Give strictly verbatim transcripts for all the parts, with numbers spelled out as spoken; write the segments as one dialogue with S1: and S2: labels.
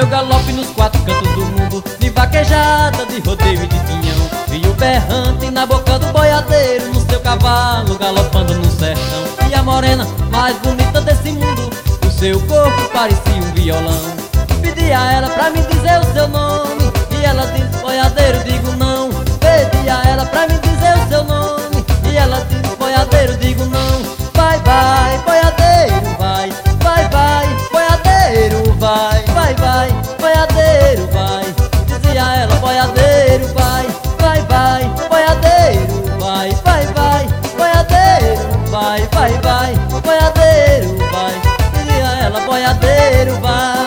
S1: meu galope nos quatro cantos do mundo, de vaquejada, de rodeio e de pinhão, vi o berrante na boca do boiadeiro, no seu cavalo galopando no sertão. E a morena mais bonita desse mundo, o seu corpo parecia um violão. Pedi a ela pra me dizer o seu nome, e ela disse: boiadeiro, digo não. Pedi a ela pra me dizer o seu nome, e ela disse: boiadeiro, digo não. Vai, vai, boiadeiro, vai. Vai, vai, boiadeiro, vai. Vai, vai, boiadeiro, vai. Dizia ela: boiadeiro, vai. Vai, vai, boiadeiro, vai. Vai, vai, boiadeiro, vai. Vai, vai, boiadeiro, vai. Dizia ela: boiadeiro, vai.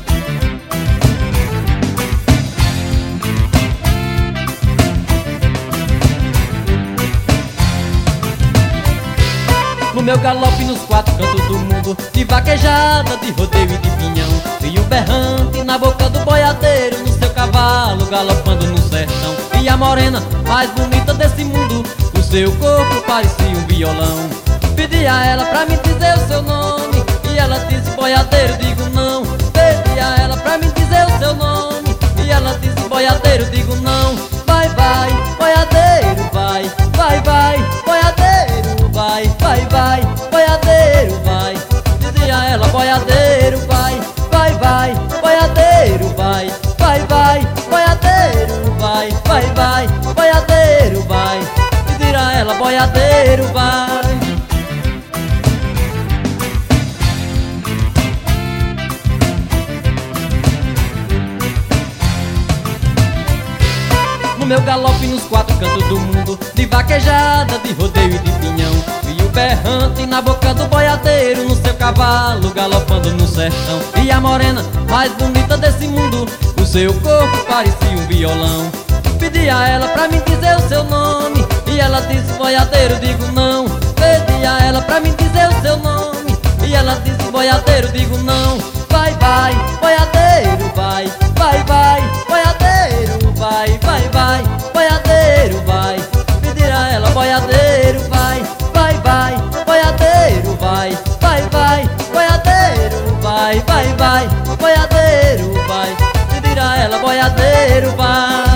S1: No meu galope nos quatro cantos do mundo, de vaquejada, de rodeio e de pinhão, vi o berrante na boca do boiadeiro, no seu cavalo galopando no sertão. E a morena mais bonita desse mundo, o seu corpo parecia um violão. Pedi a ela pra me dizer o seu nome, e ela disse: boiadeiro, digo não. Pedi a ela pra me dizer o seu nome, e ela disse: boiadeiro, digo não. Vai, vai, boiadeiro, vai. Vai, vai, boiadeiro, vai. Vai, vai, boiadeiro, vai. Dizia ela: boiadeiro, vai. Vai, vai, boiadeiro, vai. Vai, vai, boiadeiro, vai. Vai, vai, boiadeiro, vai. Dizia ela: boiadeiro, vai. No meu galope nos quatro cantos do mundo, de vaquejada, de rodeio e de pinhão, vi o berrante na boca do boiadeiro, no seu cavalo galopando no sertão. E a morena mais bonita desse mundo, o seu corpo parecia um violão. Pedi a ela pra me dizer o seu nome, e ela disse: boiadeiro, digo não. Pedi a ela pra me dizer o seu nome, e ela disse: boiadeiro, digo não. Vai, vai, boiadeiro, vai. Vai, vai, boiadeiro, vai. Vai, vai, boiadeiro, vai. Pedir a ela: boiadeiro, vai. Vai, vai, boiadeiro, vai. Vai, vai, boiadeiro, vai. Vai, vai, boiadeiro, vai. Pedir a ela: boiadeiro, vai.